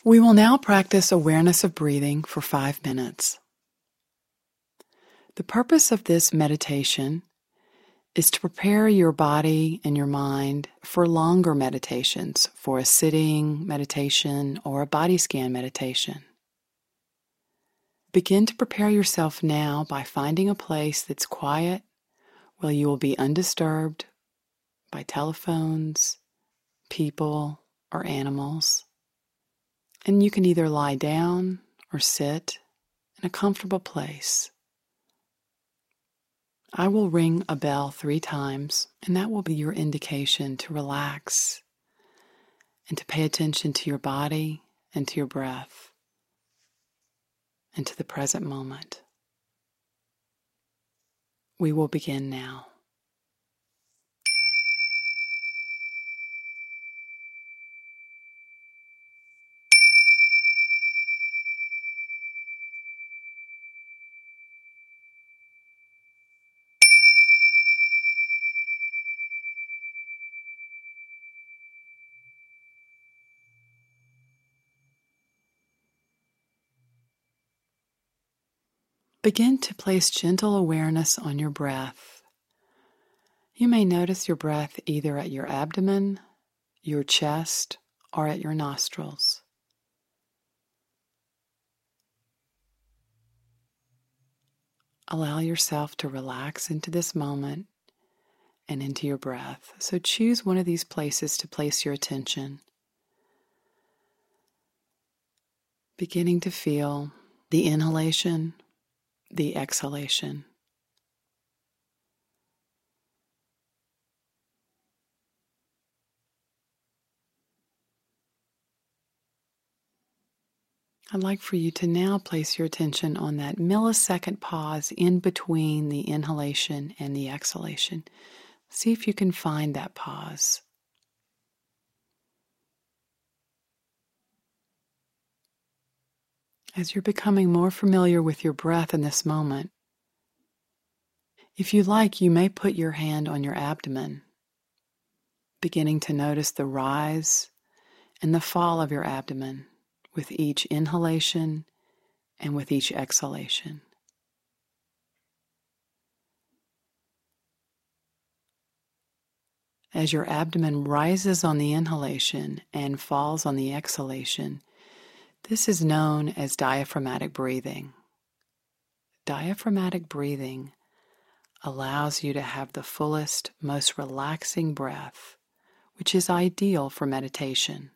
We will now practice awareness of breathing for 5 minutes. The purpose of this meditation is to prepare your body and your mind for longer meditations, for a sitting meditation or a body scan meditation. Begin to prepare yourself now by finding a place that's quiet, where you will be undisturbed by telephones, people, or animals. And you can either lie down or sit in a comfortable place. I will ring a bell 3 times, and that will be your indication to relax and to pay attention to your body and to your breath and to the present moment. We will begin now. Begin to place gentle awareness on your breath. You may notice your breath either at your abdomen, your chest, or at your nostrils. Allow yourself to relax into this moment and into your breath. So choose one of these places to place your attention. Beginning to feel the inhalation, the exhalation. I'd like for you to now place your attention on that millisecond pause in between the inhalation and the exhalation. See if you can find that pause. As you're becoming more familiar with your breath in this moment, if you like, you may put your hand on your abdomen, beginning to notice the rise and the fall of your abdomen with each inhalation and with each exhalation. As your abdomen rises on the inhalation and falls on the exhalation, this is known as diaphragmatic breathing. Diaphragmatic breathing allows you to have the fullest, most relaxing breath, which is ideal for meditation.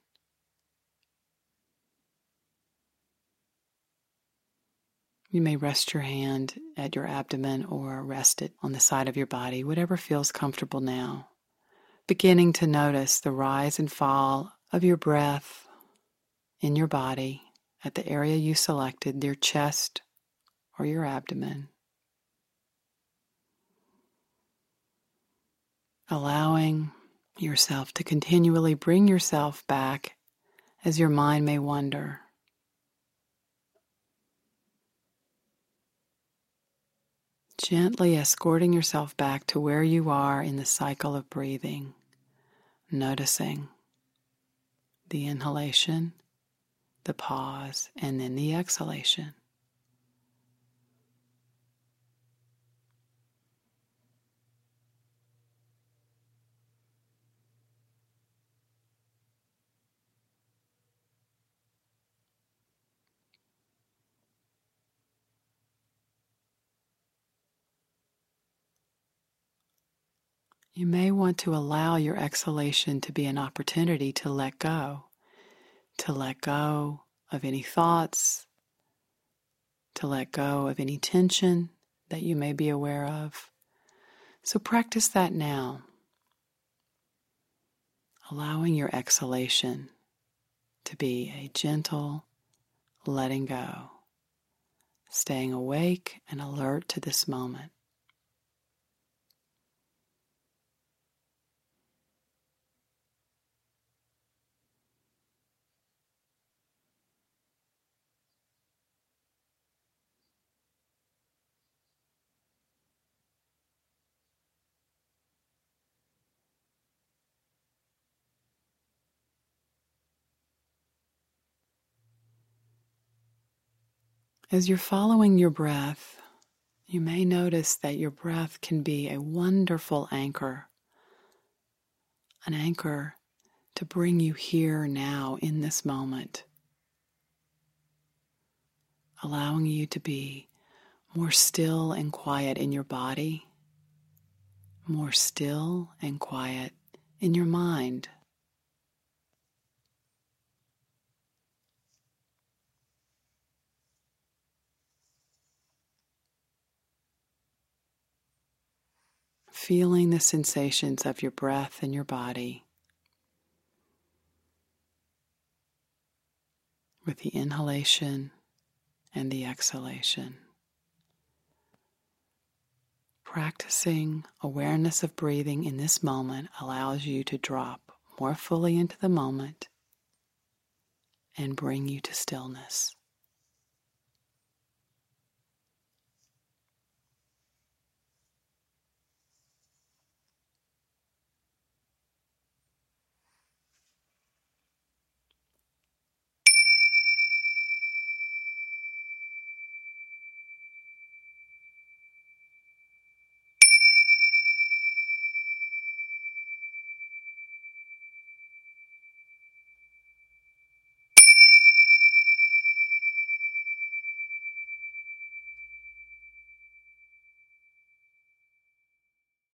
You may rest your hand at your abdomen or rest it on the side of your body, whatever feels comfortable now. Beginning to notice the rise and fall of your breath in your body at the area you selected, your chest or your abdomen. Allowing yourself to continually bring yourself back as your mind may wander. Gently escorting yourself back to where you are in the cycle of breathing, noticing the inhalation, the pause, and then the exhalation. You may want to allow your exhalation to be an opportunity to let go of any thoughts, to let go of any tension that you may be aware of. So practice that now, allowing your exhalation to be a gentle letting go, staying awake and alert to this moment. As you're following your breath, you may notice that your breath can be a wonderful anchor, an anchor to bring you here now in this moment, allowing you to be more still and quiet in your body, more still and quiet in your mind. Feeling the sensations of your breath in your body with the inhalation and the exhalation. Practicing awareness of breathing in this moment allows you to drop more fully into the moment and bring you to stillness.